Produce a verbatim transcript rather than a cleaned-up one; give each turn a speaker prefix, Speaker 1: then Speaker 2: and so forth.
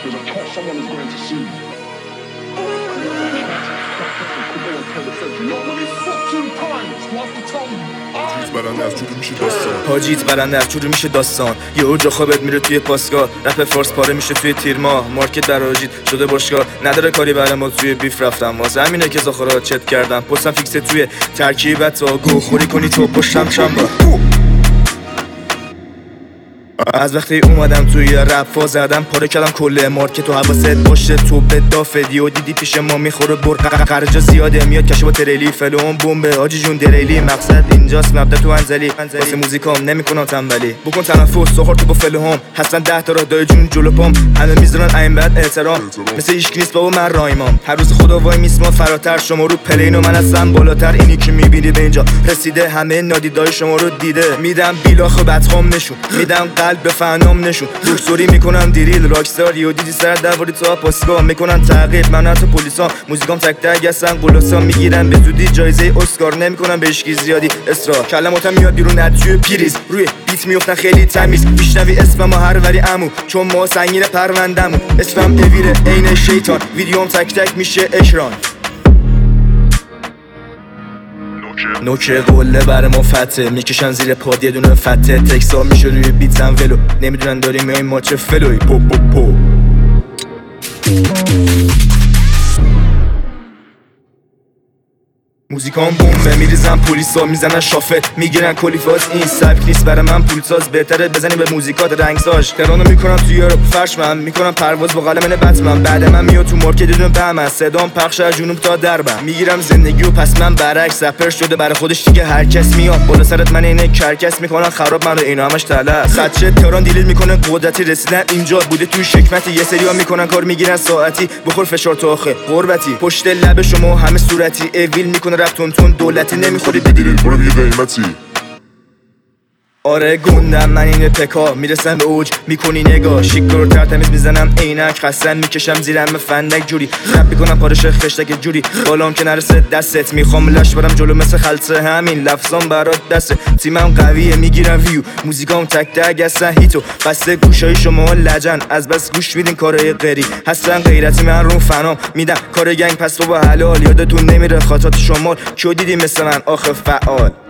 Speaker 1: Because I thought someone was going to see me.
Speaker 2: حاجیت برنده از جوری میشه داستان یه اوجا خوابت میره توی پاسگاه رپ فارس پاره میشه توی تیرما مارکت در آجیت شده باشگاه نداره کاری برای ما توی بیف رفتم واسه همینه که زاخرات چت کردم پستم فیکسه توی ترکیبت تا گو خوری کنی تو پشتم چنبا از وقتی اومدم توی رپ فا زدم پاره کردم کل مارکت و حواست باشه تو به دافدی و دیدی پیش ما میخوره بر خرجا زیاده میاد کشه با تریلی فلون بمبه حاجی جون دریلی مقصد اینجاست مبدا تو انزلی واسه موزیکام نمیکنم تنبلی بکن تنفس سخور تو با فلهم حسن ده تا را دای جون جلو پام همه میذارن این بعد احترام مثل هیچ نیست بابا من رایمام هر روز خدا وای میسما فراتر شما رو پلین و من هستم بالاتر اینی که میبینی به اینجا رسیده همه نادیدای شما رو دیده میدم بیلاخ و بدخام نشون میدم قلب به فنام نشون روکسوری میکنم دیریل راکستار یو دیدی سر دواری تو پاسگاه میکنن تعقیب من حتی پلیسا موزیکام تک تک هستن قلاسا میگیرن به زودی جایزه اسکار نمیکنم به اشکی زیادی اصرار کلماتم میاد بیرون از توی پیریز روی بیت میافتن خیلی تمیز میشنوی اسمم هر وری عمو چون ما سنگین پروندمون اسمم اویره عین شیطان ویدیوم تک تک میشه اکران نوکه قله بر ما فته میکشن زیر پاد یه دونه فته تکسا میشه روی بیتم ولو نمیدونن داریم میایم ما چه فلوی پو پو پو موزیکام بومه میریزن پلیسا میزنن شافه میگیرن کلیفاز این سبک نیست برای من پولساز بهتره بزنی به موزیکات رنگساز ترانو میکنم توی یورپ فرش من میکنم پرواز با قلم بتمن بعد من میاد تو مارکت بدون بهم صدام پخش از جنوب تا دربم میگیرم زندگی و پس من برعکس سپر شده برای خودش دیگه هر کس میاد بالا سرت من اینه کرکس میکنن خراب من رو اینا همش طلب صدچه تران دیلیت میکنه قدرتی رسیدن اینجا بوده تو شکمتی یه سری‌ها میکنن کار میگیرن ساعتی بخور فشار تو آخه قربتی پشت لب شما همه صورتی اویل میکنه رفتون تون دولتی نمیخوری بدیرید
Speaker 1: برو بی قیمتی
Speaker 2: آره گوندم من این پکا میرسم به اوج میکنی نگاه شیکر ترتمیز میزنم عینک خستم میکشم زیرم فندک جوری رپ میکنم پارش خشتک جوری بالام که نرسه دستت میخوام لش برم جلو مثل خلصه همین لفظام برات دسته تیمم قویه میگیرم ویو موزیکام تک تک هستن هیتو بسته گوشای شما لجن از بس گوش میدین کارای غیری هستن غیرتی من رو فنام میدم کار گنگ پس بابا حلال یادتون نمیره خاطرات شما کیو دیدی مثل من آخه فعال